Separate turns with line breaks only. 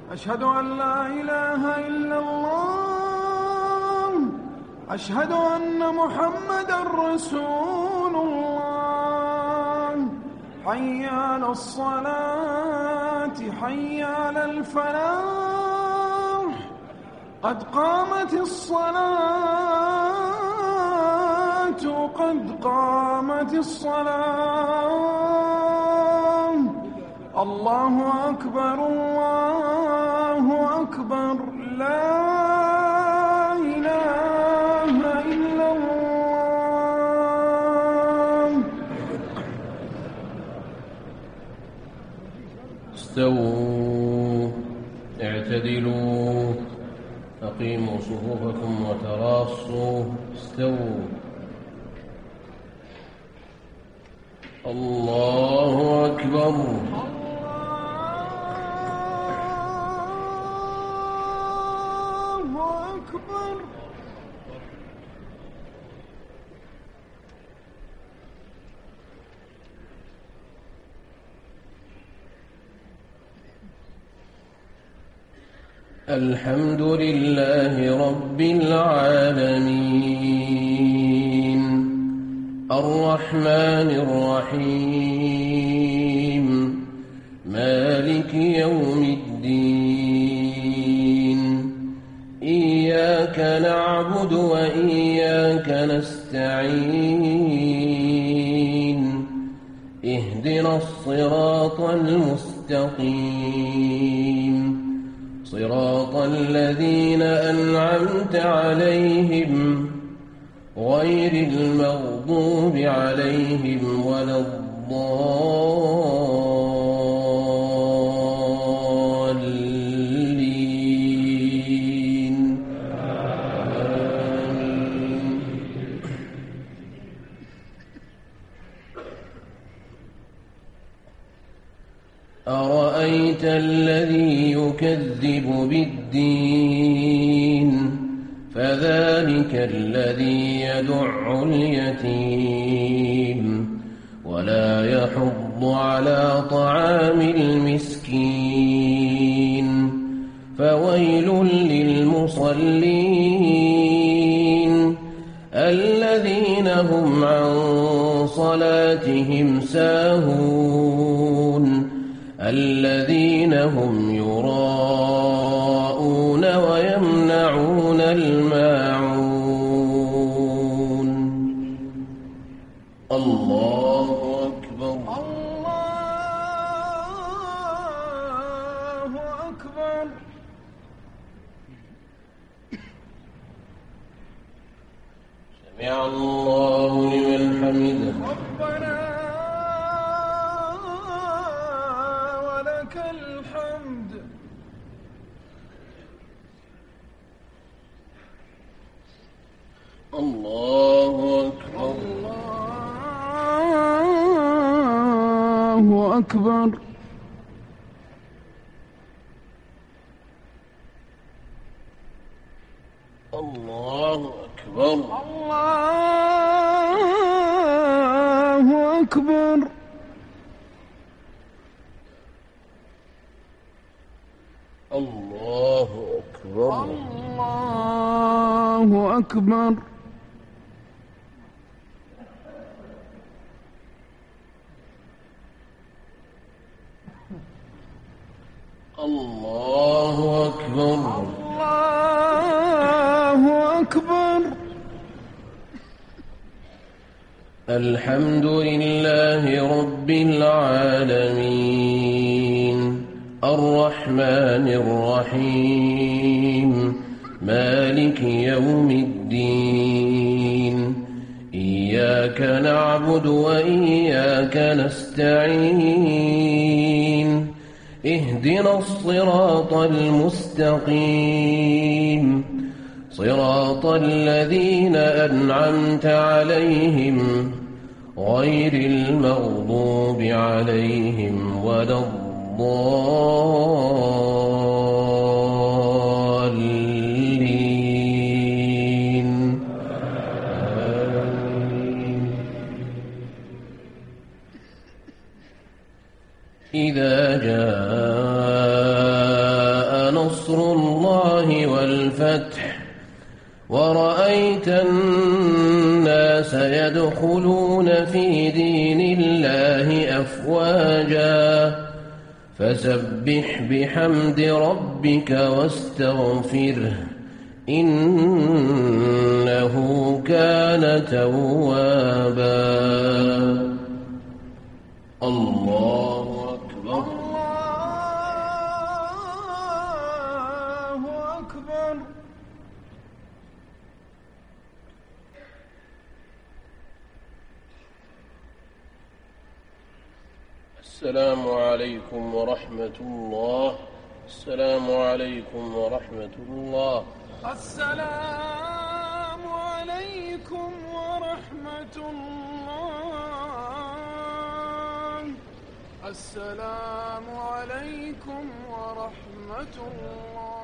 أشهد أن لا إله إلا الله. أشهد أن محمدًا رسول الله. حي على الصلاة، حي على الفلاح، قد قامت الصلاة، قد قامت الصلاة. الله أكبر، الله أكبر، لا إله إلا الله.
استووا، اعتدلوا، أقيموا صفوفكم وتراصوا. استووا. الله أكبر. الحمد لله رب العالمين، الرحمن الرحيم، مالك يوم الدين. إياك نعبد وإياك نستعين. اهدنا الصراط المستقيم، صراط الذين أنعمت عليهم غير المغضوب عليهم ولا الضالين. أرأيت الذي يكذب بالدين، فذلك الذي يدع اليتيم ولا يحض على طعام المسكين. فويل للمصلين الذين هم عن صلاتهم ساهون، الذين هم يراءون ويمنعون الماعون. الله أكبر.
الله أكبر.
سمع الله لمن حمده.
ربنا ولك الحمد.
الله أكبر.
الله أكبر.
الله أكبر.
الله أكبر.
الله أكبر.
الله أكبر.
الله أكبر.
الله أكبر.
الحمد لله رب العالمين، الرحمن الرحيم، مالك يوم الدين. إياك نعبد وإياك نستعين. اهدنا الصراط المستقيم، صراط الذين أنعمت عليهم غير المغضوب عليهم ولا الضالين. إذا جاء الفتح ورأيت الناس يدخلون في دين الله أفواجا فسبح بحمد ربك واستغفره إنه كان توابا. الله أكبر.
الله أكبر.
السلام عليكم ورحمة الله. السلام عليكم ورحمة الله.
السلام عليكم ورحمة الله. السلام عليكم ورحمة الله.